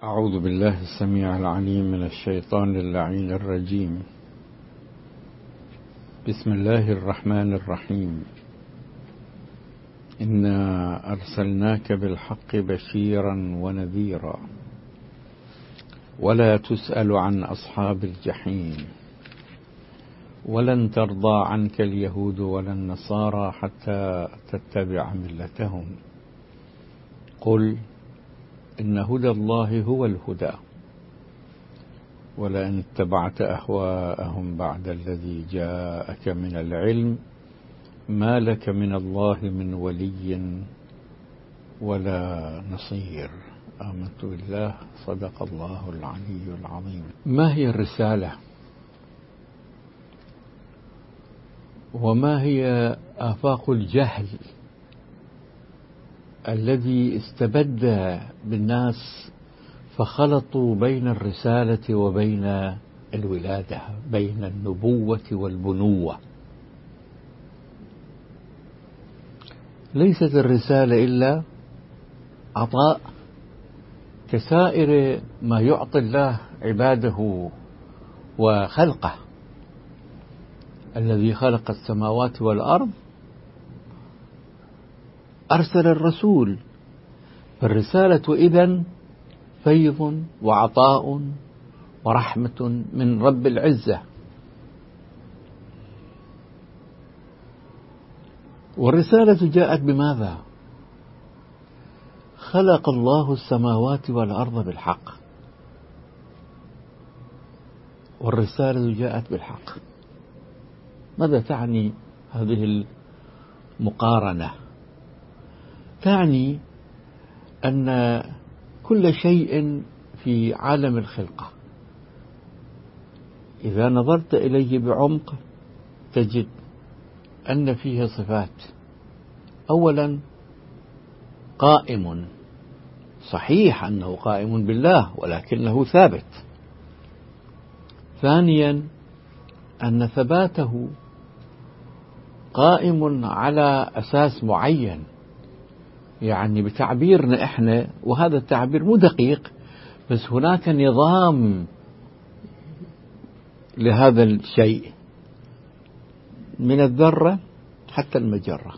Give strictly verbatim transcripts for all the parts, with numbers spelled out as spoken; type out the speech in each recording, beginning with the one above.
أعوذ بالله السميع العليم من الشيطان اللعين الرجيم. بسم الله الرحمن الرحيم. إنا أرسلناك بالحق بشيرا ونذيرا ولا تسأل عن أصحاب الجحيم ولن ترضى عنك اليهود ولا النصارى حتى تتبع ملتهم قل إن هدى الله هو الهدى ولئن اتبعت أهواءهم بعد الذي جاءك من العلم ما لك من الله من ولي ولا نصير. آمنت بالله. صدق الله العلي العظيم. ما هي الرسالة؟ وما هي آفاق الجهل الذي استبد بالناس فخلطوا بين الرسالة وبين الولادة، بين النبوة والبنوة؟ ليست الرسالة إلا عطاء كسائر ما يعطي الله عباده وخلقه. الذي خلق السماوات والأرض أرسل الرسول، فالرسالة إذن فيض وعطاء ورحمة من رب العزة. والرسالة جاءت بماذا؟ خلق الله السماوات والأرض بالحق، والرسالة جاءت بالحق. ماذا تعني هذه المقارنة؟ تعني أن كل شيء في عالم الخلقة إذا نظرت إليه بعمق تجد أن فيه صفات. أولا قائم، صحيح أنه قائم بالله ولكنه ثابت. ثانيا أن ثباته قائم على أساس معين، يعني بتعبيرنا إحنا، وهذا التعبير مو دقيق، بس هناك نظام لهذا الشيء من الذرة حتى المجرة،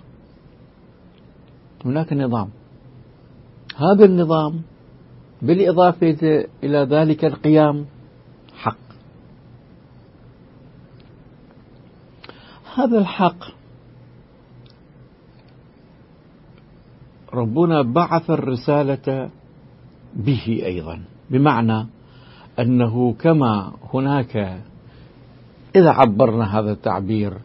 هناك نظام. هذا النظام بالإضافة إلى ذلك القيام حق. هذا الحق ربنا بعث الرسالة به أيضا، بمعنى أنه كما هناك، إذا عبرنا هذا التعبير،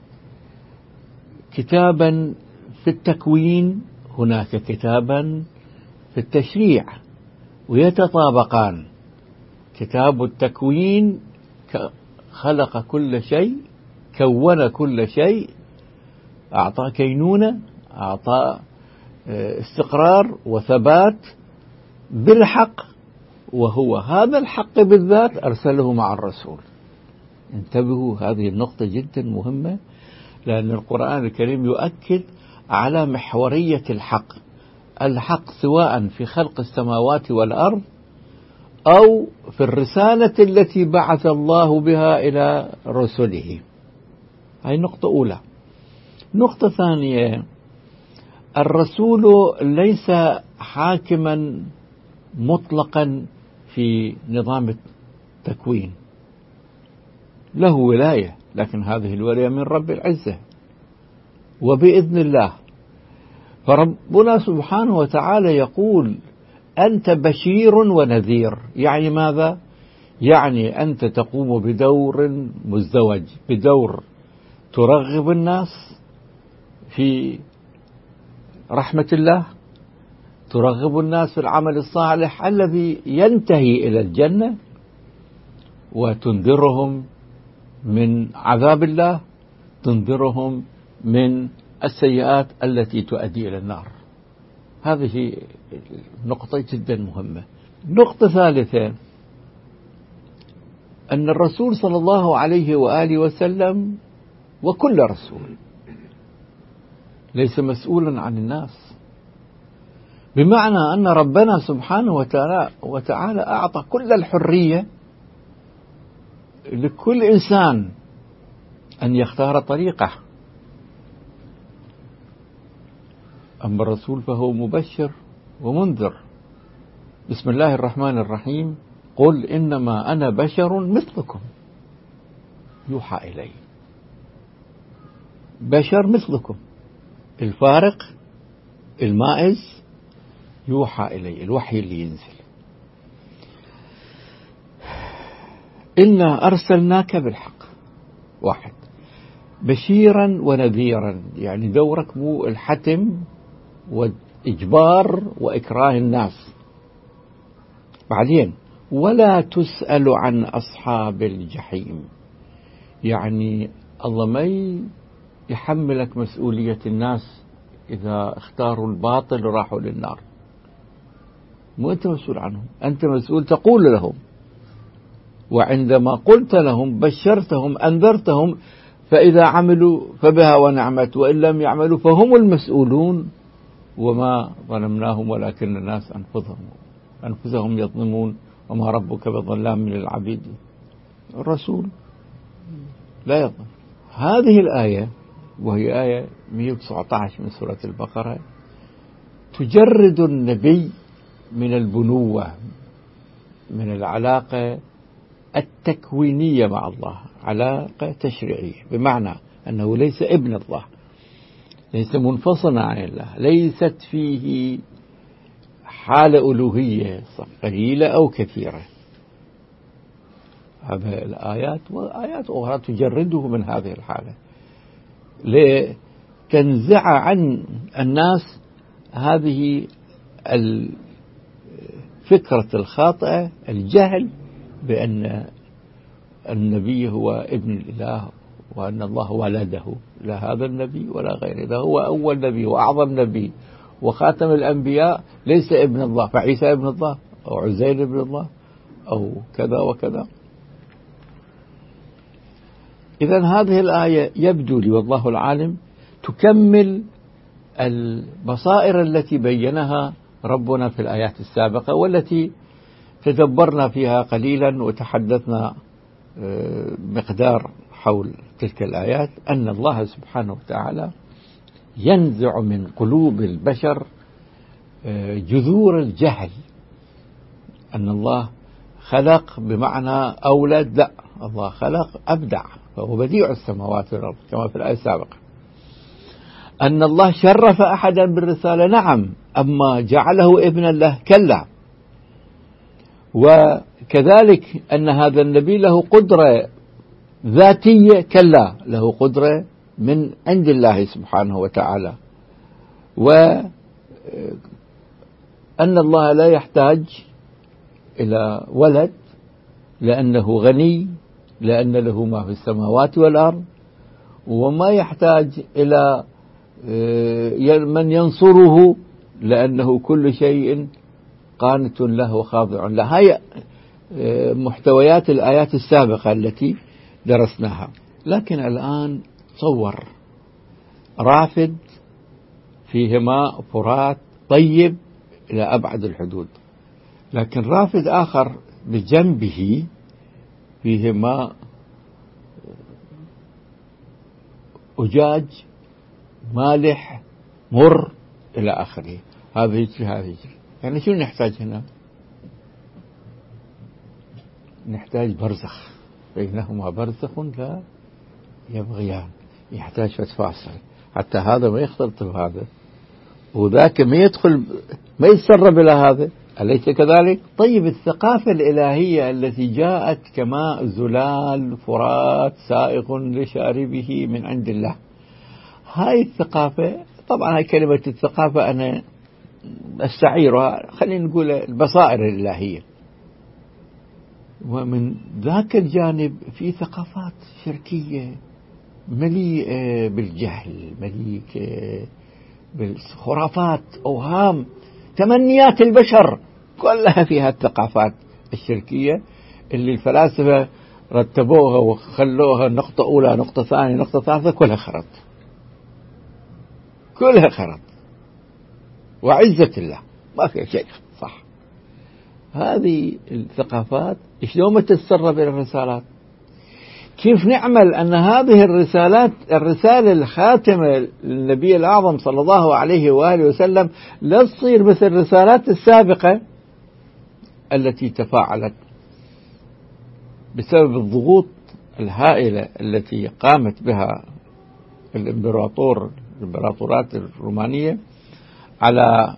كتابا في التكوين هناك كتابا في التشريع، ويتطابقان. كتاب التكوين خلق كل شيء، كون كل شيء، أعطى كينونة، أعطى استقرار وثبات بالحق، وهو هذا الحق بالذات أرسله مع الرسول. انتبهوا، هذه النقطة جدا مهمة، لأن القرآن الكريم يؤكد على محورية الحق. الحق سواء في خلق السماوات والأرض أو في الرسالة التي بعث الله بها إلى رسله. هذه نقطة أولى. نقطة ثانية، الرسول ليس حاكما مطلقا في نظام التكوين، له ولاية، لكن هذه الولاية من رب العزة وبإذن الله. فربنا سبحانه وتعالى يقول أنت بشير ونذير. يعني ماذا؟ يعني أنت تقوم بدور مزدوج، بدور ترغب الناس في رحمة الله، ترغب الناس في العمل الصالح الذي ينتهي إلى الجنة، وتنذرهم من عذاب الله، تنذرهم من السيئات التي تؤدي إلى النار. هذه نقطة جدا مهمة. نقطة ثالثة، أن الرسول صلى الله عليه وآله وسلم وكل رسول ليس مسؤولا عن الناس، بمعنى أن ربنا سبحانه وتعالى, وتعالى أعطى كل الحرية لكل إنسان أن يختار طريقه. أما الرسول فهو مبشر ومنذر. بسم الله الرحمن الرحيم: قل إنما أنا بشر مثلكم يوحى إلي. بشر مثلكم، الفارق المائز يوحى إلي، الوحي اللي ينزل. إنا أرسلناك بالحق، واحد، بشيرا ونذيرا، يعني دورك مو الحتم وإجبار وإكراه الناس. بعدين ولا تسأل عن أصحاب الجحيم، يعني الله ما يحملك مسؤولية الناس إذا اختاروا الباطل وراحوا للنار، مو أنت مسؤول عنهم، أنت مسؤول تقول لهم، وعندما قلت لهم بشرتهم أنذرتهم، فإذا عملوا فبها ونعمت، وإن لم يعملوا فهم المسؤولون. وما ظلمناهم ولكن الناس أنفسهم أنفسهم يظلمون وما ربك بظلام للعبيد. الرسول لا يظلم. هذه الآية وهي آية مئة وتسعة عشر من سورة البقرة تجرد النبي من البنوة، من العلاقة التكوينية مع الله، علاقة تشريعية، بمعنى أنه ليس ابن الله، ليس منفصلا عن الله، ليست فيه حالة ألوهية قليلة أو كثيرة. هذه الآيات وآيات أخرى تجرده من هذه الحالة لتنزع عن الناس هذه الفكرة الخاطئة، الجهل بأن النبي هو ابن الإله وأن الله ولده. لا هذا النبي ولا غيره، هو أول نبي وأعظم نبي وخاتم الأنبياء، ليس ابن الله، فعيسى ابن الله أو عزير ابن الله أو كذا وكذا. إذن هذه الآية يبدو لي والله العالم تكمل البصائر التي بينها ربنا في الآيات السابقة، والتي تدبرنا فيها قليلا وتحدثنا مقدار حول تلك الآيات. أن الله سبحانه وتعالى ينزع من قلوب البشر جذور الجهل، أن الله خلق بمعنى أولد، لا، الله خلق أبدع، فهو بديع السماوات والأرض كما في الآية السابقة. أن الله شرف أحدا بالرسالة، نعم، أما جعله ابنا له كلا. وكذلك أن هذا النبي له قدرة ذاتية، كلا، له قدرة من عند الله سبحانه وتعالى. وأن الله لا يحتاج إلى ولد لأنه غني، لأن له ما في السماوات والأرض، وما يحتاج إلى من ينصره لأنه كل شيء قانت له وخاضع له. هاي محتويات الآيات السابقة التي درسناها. لكن الآن تصور رافد فيه ماء فرات طيب إلى أبعد الحدود، لكن رافد آخر بجنبه فيه ماء أجاج مالح مر إلى آخره. هذا يجري هذا يجري، يعني شو نحتاج هنا؟ نحتاج برزخ، بينهما برزخ لا يبغيان، يحتاج فتفاصل حتى هذا ما يختلط بهذا وذاك ما يدخل ما يتسرب إلى هذا، أليس كذلك؟ طيب الثقافة الإلهية التي جاءت كماء زلال فرات سائغ لشاربه من عند الله، هاي الثقافة، طبعا هاي كلمة الثقافة أنا أستعيرها، خلينا نقول البصائر الإلهية. ومن ذاك الجانب في ثقافات شركية مليئة بالجهل، مليئة بالخرافات، أوهام، تمنيات البشر، كلها فيها الثقافات الشركية اللي الفلاسفة رتبوها وخلوها نقطة أولى نقطة ثانية نقطة ثالثة، كلها خرط، كلها خرط. وعزة الله ما في شيء صح. هذه الثقافات شلون ما تتسرب إلى الرسالات؟ كيف نعمل أن هذه الرسالات الرسالة الخاتمة للنبي الأعظم صلى الله عليه وآله وسلم لا تصير مثل الرسالات السابقة التي تفاعلت بسبب الضغوط الهائلة التي قامت بها الإمبراطور الإمبراطورات الرومانية على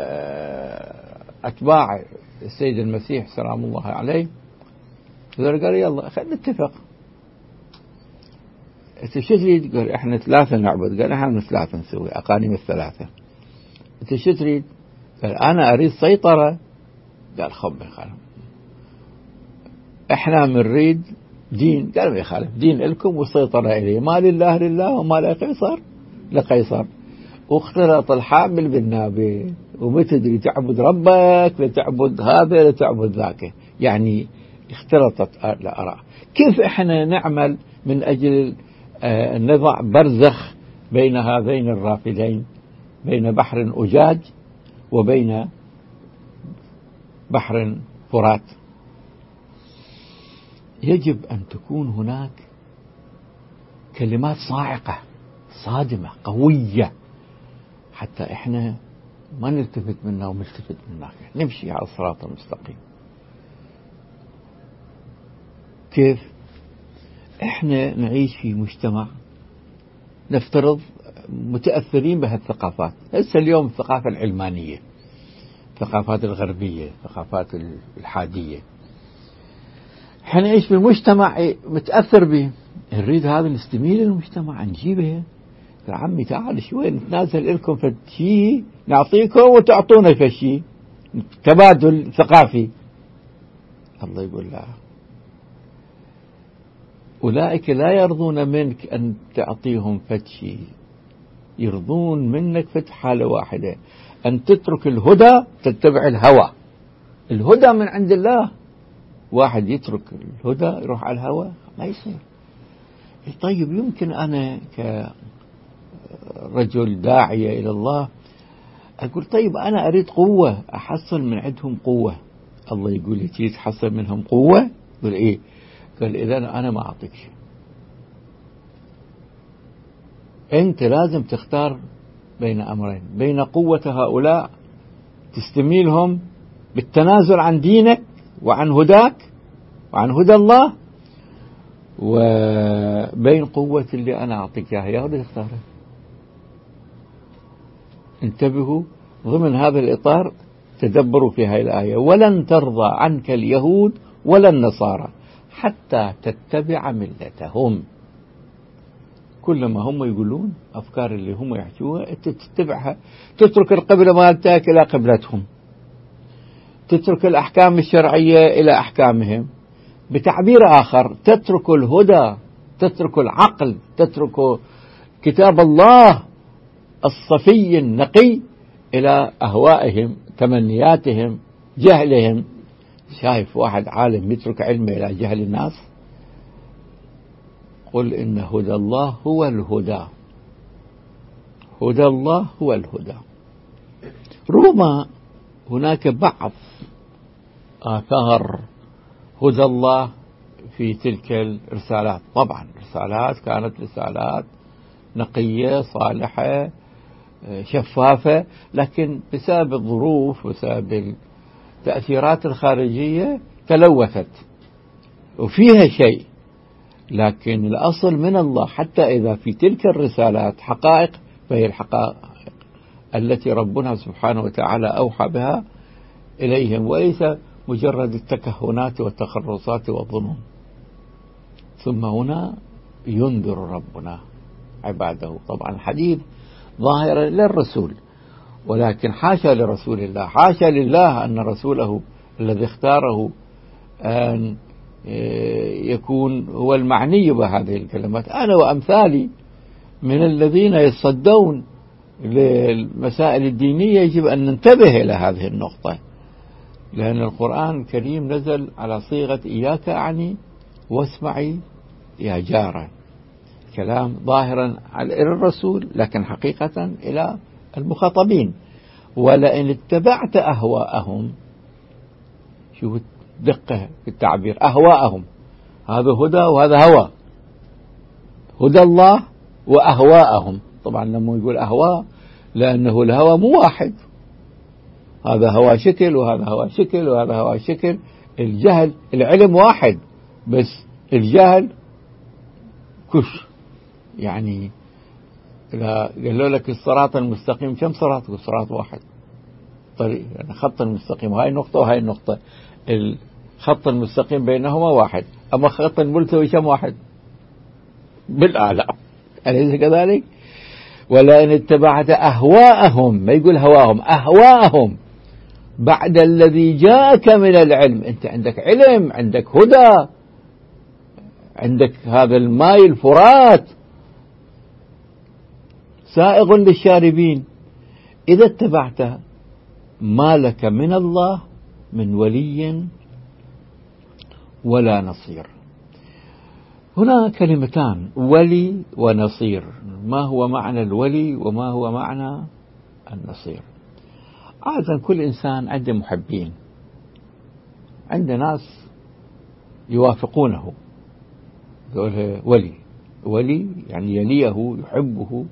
أتباع السيد المسيح سلام الله عليه. قال يلا خلينا نتفق، انت شو تريد؟ قال احنا ثلاثة نعبد. قال احنا ثلاثة نسوي اقانيم الثلاثة. انت شو تريد؟ قال انا اريد سيطرة. قال خب خالف، احنا بنريد دين. قال ما يخالف، دين لكم والسيطرة اليه، ما لله لله وما لقيصر لقيصر. واختلط الحامل بالنابل، وما تدري تعبد ربك لتعبد هذا لتعبد ذاك، يعني اختلطت الآراء. كيف احنا نعمل من اجل أن نضع برزخ بين هذين الرافدين، بين بحر أجاج وبين بحر فرات؟ يجب أن تكون هناك كلمات صاعقة صادمة قوية حتى إحنا ما نلتفت منا وملتفت منا، نمشي على الصراط المستقيم. كيف؟ إحنا نعيش في مجتمع نفترض متأثرين بهالثقافات. هسه اليوم الثقافة العلمانية، الثقافات الغربية، الثقافات الحادية، احنا نعيش في مجتمع متأثر به، نريد هذا نستميل المجتمع نجيبه. يا عمي تعال شوي نتنازل لكم فشي نعطيكم وتعطونا فشي، تبادل ثقافي. الله يقول لا، أولئك لا يرضون منك أن تعطيهم فتشي، يرضون منك فت حالة واحدة، أن تترك الهدى تتبع الهوى. الهدى من عند الله، واحد يترك الهدى يروح على الهوى ما يصير. طيب يمكن أنا كرجل داعية إلى الله أقول طيب أنا أريد قوة، أحصل من عندهم قوة. الله يقول لي تريد تحصل منهم قوة؟ يقول إيه؟ قال إذا أنا ما أعطيك شيء، أنت لازم تختار بين أمرين، بين قوة هؤلاء تستميلهم بالتنازل عن دينك وعن هداك وعن هدى الله، وبين قوة اللي أنا أعطيك إياها. يا هذا تختاره. انتبهوا ضمن هذا الإطار، تدبروا في هذه الآية: ولن ترضى عنك اليهود ولا النصارى حتى تتبع ملتهم. كل ما هم يقولون أفكار اللي هم يحكوها أنت تتبعها، تترك القبلة مالتك إلى قبلتهم، تترك الأحكام الشرعية إلى أحكامهم. بتعبير آخر تترك الهدى، تترك العقل، تترك كتاب الله الصفي النقي إلى أهوائهم، تمنياتهم، جهلهم. شايف واحد عالم يترك علمه إلى جهل الناس؟ قل إن هدى الله هو الهدى، هدى الله هو الهدى. ربما هناك بعض آثار هدى الله في تلك الرسالات، طبعا رسالات كانت رسالات نقية صالحة شفافة، لكن بسبب الظروف وبسبب التأثيرات الخارجية تلوثت وفيها شيء، لكن الأصل من الله. حتى إذا في تلك الرسالات حقائق فهي الحقائق التي ربنا سبحانه وتعالى أوحى بها إليهم، وليس مجرد التكهنات والتخرصات والظنون. ثم هنا ينذر ربنا عباده. طبعا الحديث ظاهرا للرسول، ولكن حاشا لرسول الله، حاشا لله أن رسوله الذي اختاره أن يكون هو المعني بهذه الكلمات. أنا وأمثالي من الذين يصدون للمسائل الدينية يجب أن ننتبه إلى هذه النقطة، لأن القرآن الكريم نزل على صيغة إياك أعني واسمعي يا جارا، كلام ظاهرا على الرسول لكن حقيقة إلى المخاطبين. ولئن اتبعت أهواءهم، شوف دقة في التعبير، أهواءهم، هذا هدى وهذا هوى، هدى الله وأهواءهم. طبعا لما يقول أهواء لأنه الهوى مو واحد، هذا هوى شكل وهذا هوى شكل وهذا هوى شكل. الجهل، العلم واحد بس الجهل كش. يعني إذا قالوا لك الصراط المستقيم كم صراط؟ الصراط واحد، طريق يعني خط المستقيم، وهاي النقطة وهاي النقطة، الخط المستقيم بينهما واحد. أما خط الملتوي كم واحد؟ بالأعلى، أليس كذلك؟ ولئن اتبعت أهواءهم، ما يقول هواهم، أهواءهم بعد الذي جاءك من العلم. أنت عندك علم، عندك هدى، عندك هذا الماء الفرات سائغ للشاربين. إذا اتبعت ما لك من الله من ولي ولا نصير. هنا كلمتان، ولي ونصير. ما هو معنى الولي وما هو معنى النصير؟ عادة كل إنسان عنده محبين، عنده ناس يوافقونه، يقول ولي. ولي يعني يليه، يحبه،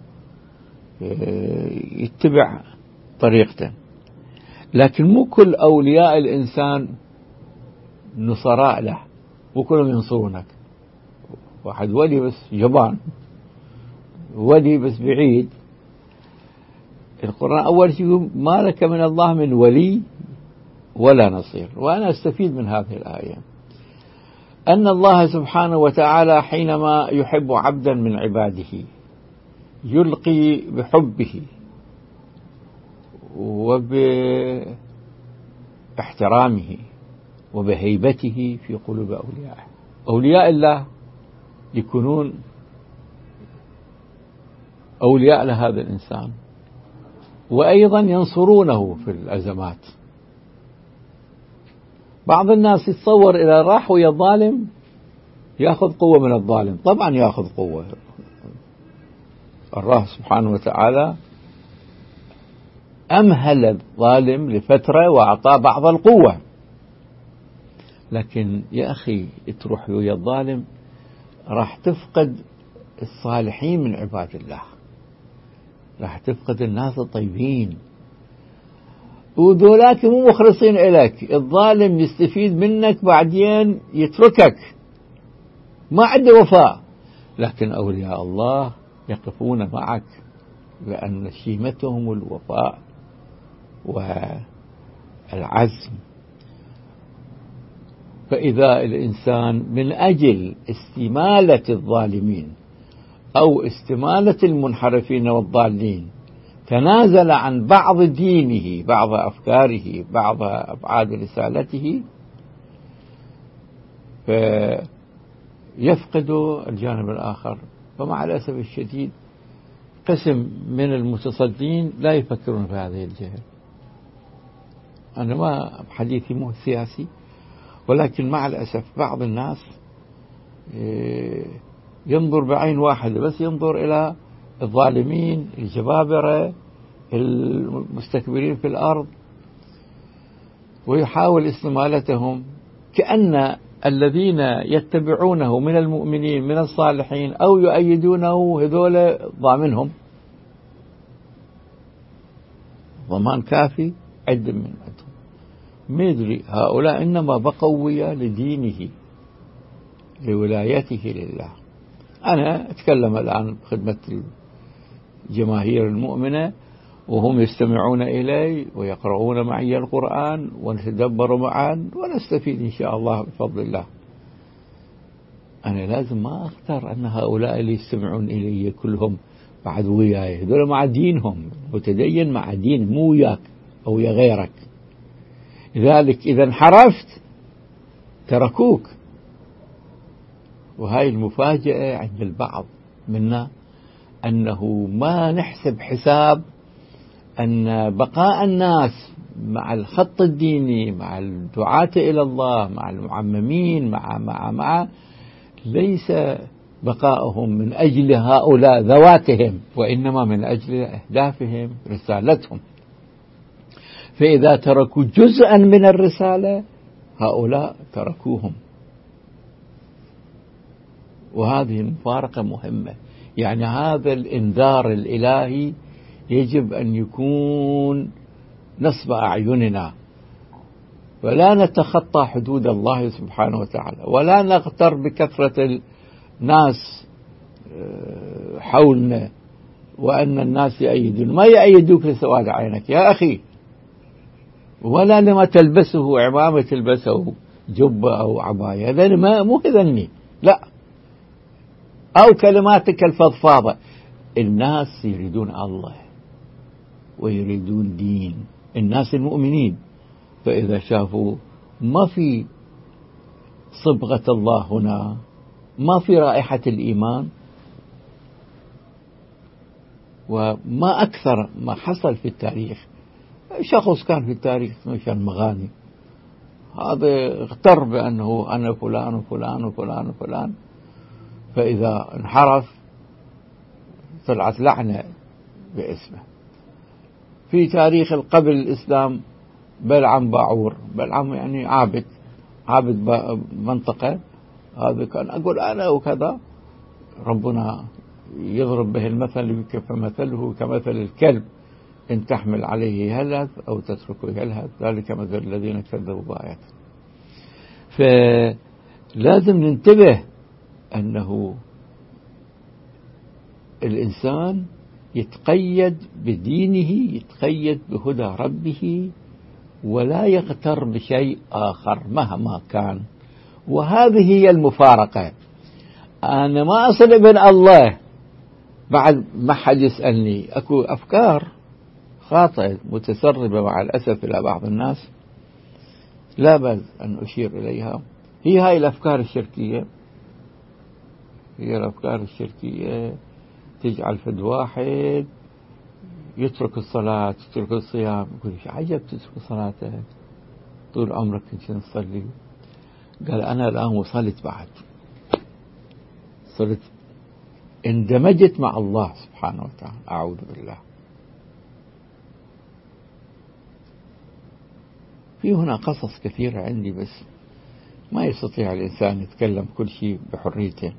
يتبع طريقته. لكن مو كل أولياء الإنسان نصراء له، مو كلهم ينصرونك. واحد ولي بس جبان، ولي بس بعيد. القرآن أول شيء يقول ما لك من الله من ولي ولا نصير. وأنا أستفيد من هذه الآية أن الله سبحانه وتعالى حينما يحب عبدا من عباده يلقي بحبه وباحترامه وبهيبته في قلوب أوليائه. أولياء الله يكونون أولياء لهذا الإنسان، وأيضا ينصرونه في الأزمات. بعض الناس يتصور إذا راح ويا الظالم يأخذ قوة من الظالم. طبعا يأخذ قوة، الله سبحانه وتعالى أمهل الظالم لفترة وأعطاه بعض القوة. لكن يا أخي تروح ويا الظالم راح تفقد الصالحين من عباد الله، راح تفقد الناس الطيبين، وذولاك مو مخلصين إليك. الظالم يستفيد منك بعدين يتركك، ما عنده وفاء. لكن أولياء الله يقفون معك لأن شيمتهم الوفاء والعزم. فإذا الإنسان من أجل استمالة الظالمين أو استمالة المنحرفين والضالين تنازل عن بعض دينه، بعض أفكاره، بعض أبعاد رسالته، فيفقد الجانب الآخر. فمع الأسف الشديد قسم من المتصدين لا يفكرون في هذه الجهة. أنا ما حديثي مو سياسي، ولكن مع الأسف بعض الناس ينظر بعين واحدة بس، ينظر إلى الظالمين، الجبابرة، المستكبرين في الأرض، ويحاول استمالتهم، كأن الذين يتبعونه من المؤمنين من الصالحين أو يؤيدونه هذول ضامنهم ضمان كافي عدم من عندهم. ما يدري هؤلاء إنما بقوا ويا لدينه، لولايته لله. أنا أتكلم الآن بخدمة الجماهير المؤمنة، وهم يستمعون إلي ويقرؤون معي القرآن ونتدبر معا ونستفيد إن شاء الله بفضل الله. أنا لازم ما أختار أن هؤلاء اللي يستمعون إلي كلهم بعد وياي، هذول مع دينهم، متدين مع دين، مو وياك أو ويا غيرك. لذلك إذا انحرفت تركوك. وهاي المفاجأة عند البعض منا، أنه ما نحسب حساب أن بقاء الناس مع الخط الديني، مع الدعاة إلى الله، مع المعممين، مع مع مع ليس بقاؤهم من أجل هؤلاء ذواتهم، وإنما من أجل أهدافهم، رسالتهم. فإذا تركوا جزءا من الرسالة هؤلاء تركوهم. وهذه المفارقة مهمة. يعني هذا الإنذار الإلهي يجب أن يكون نصب أعيننا، ولا نتخطى حدود الله سبحانه وتعالى، ولا نغتر بكثرة الناس حولنا وأن الناس يأيدون. ما يأيدوك لسواد عينك يا أخي، ولا لما تلبسه عمامة تلبسه جبة أو عباية، هذا ما مو هذني، لا. أو كلماتك الفضفاضة. الناس يريدون الله ويريدون دين، الناس المؤمنين. فإذا شافوا ما في صبغة الله هنا، ما في رائحة الإيمان، وما أكثر ما حصل في التاريخ. شخص كان في التاريخ مشان مغاني، هذا اغتر بأنه أنا فلان وفلان وفلان وفلان، فإذا انحرف طلعت لعنة باسمه. في تاريخ قبل الإسلام بلعم باعور، بلعم يعني عابد، عابد منطقة، هذا كان أقول أنا وكذا، ربنا يضرب به المثل فمثله كمثل الكلب إن تحمل عليه يلهث أو تتركه يلهث، ذلك مثل الذين كذبوا بآياتنا. فلازم ننتبه أنه الإنسان يتقيد بدينه، يتقيد بهدى ربه، ولا يغتر بشيء آخر مهما كان. وهذه هي المفارقة. أنا ما أصل ابن الله بعد ما حد يسألني. أكو أفكار خاطئة متسربة مع الأسف إلى بعض الناس، لا بأس أن أشير إليها. هي هاي الأفكار الشركية، هي الأفكار الشركية تجعل فد واحد يترك الصلاة، يترك الصيام، يقول عجب تترك صلاتك طول عمرك كنت نصلي. قال أنا الآن وصلت، بعد صرت اندمجت مع الله سبحانه وتعالى. أعوذ بالله. في هنا قصص كثيرة عندي، بس ما يستطيع الإنسان يتكلم كل شيء بحريته.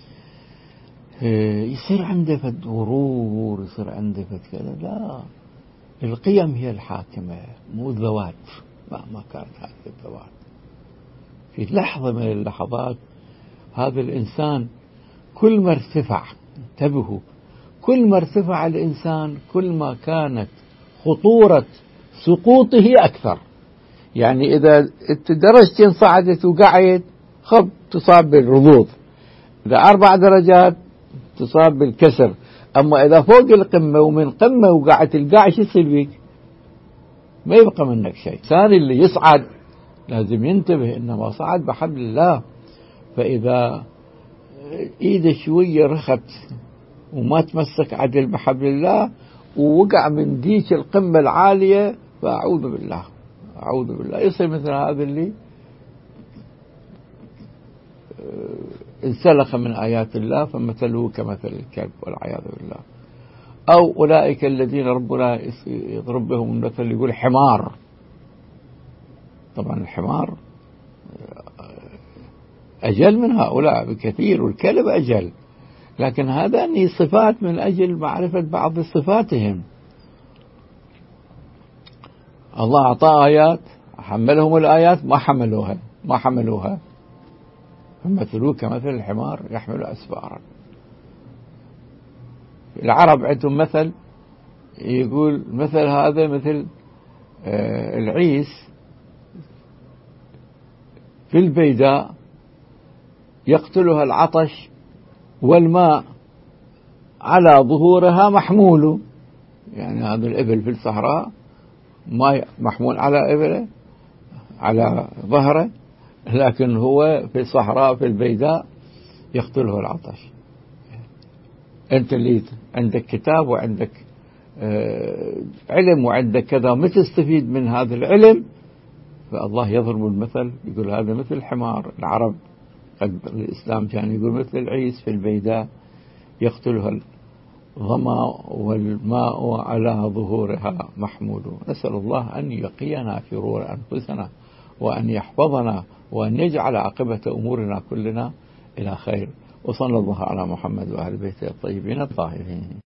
يصير عنده فد غرور، يصير عنده فد كذا. لا، القيم هي الحاكمة مو الذوات، مهما كانت هذه الذوات. في لحظة من اللحظات هذا الإنسان كل ما ارتفع، انتبهوا، كل ما ارتفع الإنسان كل ما كانت خطورة سقوطه أكثر. يعني إذا درجتين صعدت وقعت خب تصاب بالرضوض، إذا أربع درجات تصاب بالكسر. أما إذا فوق القمة ومن قمة وقعت القاع شو يصير بيك؟ ما يبقى منك شيء. الإنسان اللي يصعد لازم ينتبه إنما صعد بحبل الله. فإذا إيده شوية رخت وما تمسك عدل بحبل الله ووقع من ديك القمة العالية، فأعوذ بالله، أعوذ بالله، يصير مثل هذا اللي انسلخ من آيات الله فمثله كمثل الكلب والعياذ بالله. أو أولئك الذين ربنا يضرب بهم المثل، يقول حمار. طبعا الحمار أجل من هؤلاء بكثير، والكلب أجل، لكن هذا أني صفات من أجل معرفة بعض صفاتهم. الله أعطى آيات، حملهم الآيات ما حملوها ما حملوها فمثلوه كمثل الحمار يحمل أسفارا. العرب عندهم مثل يقول مثل هذا مثل العيس في البيداء يقتلها العطش والماء على ظهورها محمول. يعني هذا الإبل في الصحراء ما محمول على إبله على ظهره، لكن هو في الصحراء في البيداء يقتله العطش. أنت اللي عندك كتاب وعندك علم وعندك كذا، ما تستفيد من هذا العلم، فالله يضرب المثل يقول هذا مثل الحمار. العرب قد الإسلام كان يقول مثل العيس في البيداء يقتلها ظما والماء على ظهورها محمود. نسأل الله أن يقينا شرور أنفسنا وأن يحفظنا وأن يجعل عاقبة أمورنا كلنا إلى خير. وصلى الله على محمد وآل بيته الطيبين الطاهرين.